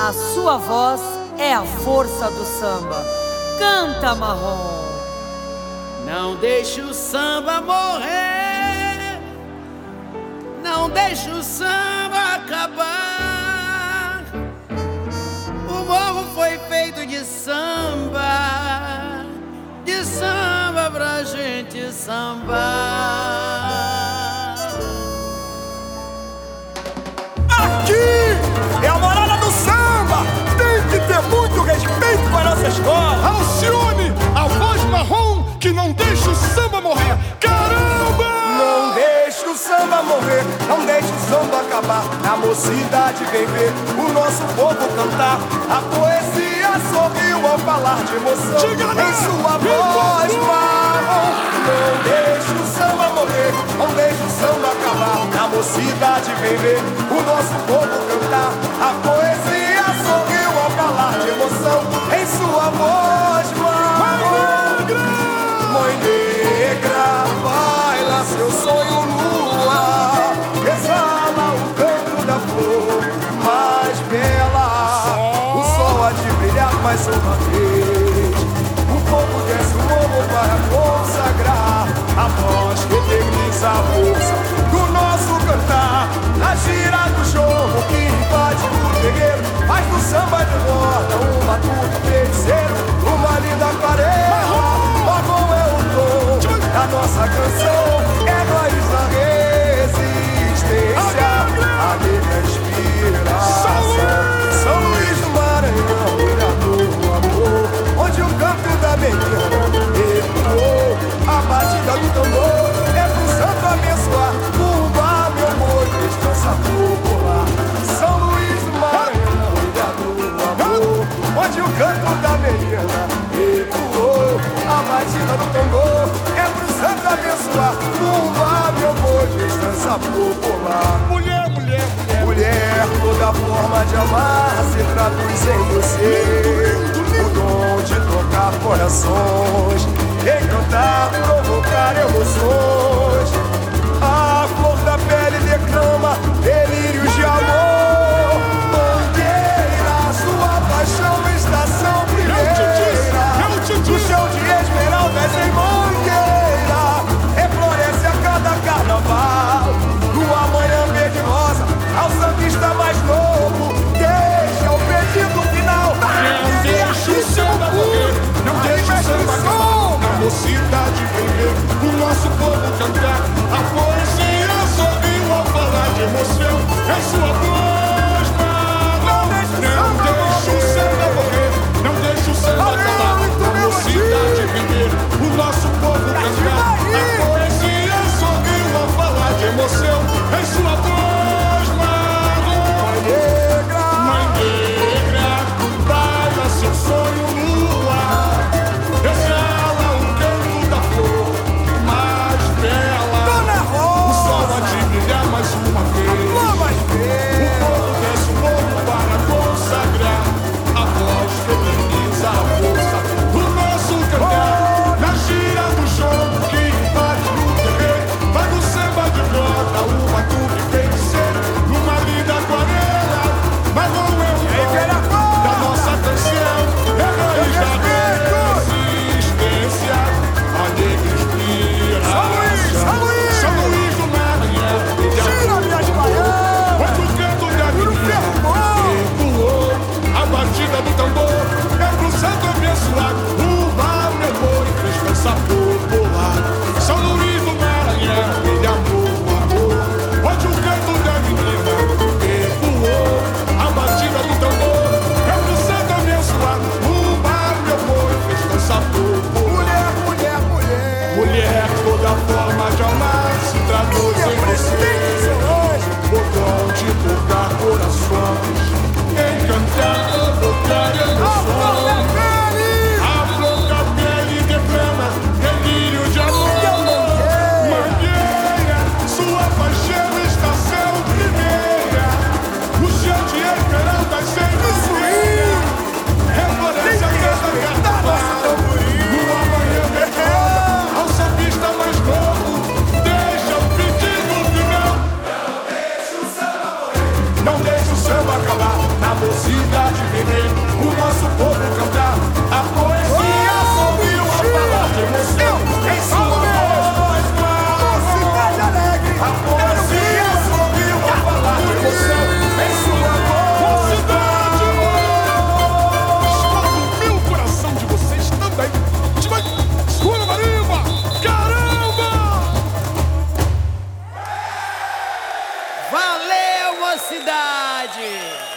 A sua voz é a força do samba. Canta, Marrom. Não deixe o samba morrer, não deixe o samba acabar. O morro foi feito de samba pra gente sambar. Aqui é a morada do samba. Tem que ter muito respeito com a nossa escola. Alcione, a voz marrom que não deixa o samba morrer. Caramba! Não deixe o samba morrer, não deixe o samba acabar. Na mocidade vem ver o nosso povo cantar. A poesia sorriu ao falar de emoção em sua voz marrom. Não deixe o samba morrer, não deixe o samba acabar. Na mocidade vem ver o nosso povo cantar. A poesia sorriu ao falar de emoção em sua voz marrom. Mãe negra, baila seu sonho no ar, exala o canto da flor mais bela. O sol há de brilhar mais uma vez. O povo desce o morro para consagrar. A voz que eterniza a força do nosso cantar. A gira do jogo que invade o terreiro, faz do samba de roda um batuque feiticeiro, uma linda aquarela. Marrom é o tom da nossa canção, é raiz da resistência, a minha inspiração. São Luís do Maranhão, ilha do amor, onde o canto da menina ecoou. A batida do tambor é pro santo abençoar. Pumba, meu boi, descansa popular. São Luís do Maranhão, ilha do amor, onde o canto da menina ecoou. A batida do tambor é pro santo abençoar. Pumba, meu boi, descansa popular. Mulher, mulher, mulher. Mulher, toda forma de amar se traduz em você. O dom de tocar corações, encantar, provocar emoções. A flor da pele declama delírios de amor. Mangueira, sua paixão, estação primeira. O chão de esmeraldas em Mangueira refloresce a cada carnaval. Lua manhã verde rosa, ao sambista mais novo, deixa o pedido final. Não deixa o samba morrer, não deixa o samba acabar. Na mocidade vem ver o nosso povo cantar. A poesia sorriu ao falar de emoção em sua voz marrom. Não deixa o samba morrer, não deixa o samba acabar. Na mocidade vem ver o nosso povo cantar. A poesia sorriu ao falar de emoção em sua voz marrom. Mãe negra, baila seu sonho no ar, exala o canto da flor mais bela. O sol há de brilhar mais uma vez. O mocidade viver, o nosso povo cantar. A poesia sorriu ao falar de emoção em sua voz Mocidade alegre. a poesia sorriu ao falar de emoção em sua voz. Mocidade! Está no meu coração de vocês também. Escura marimba! Caramba! Valeu, mocidade!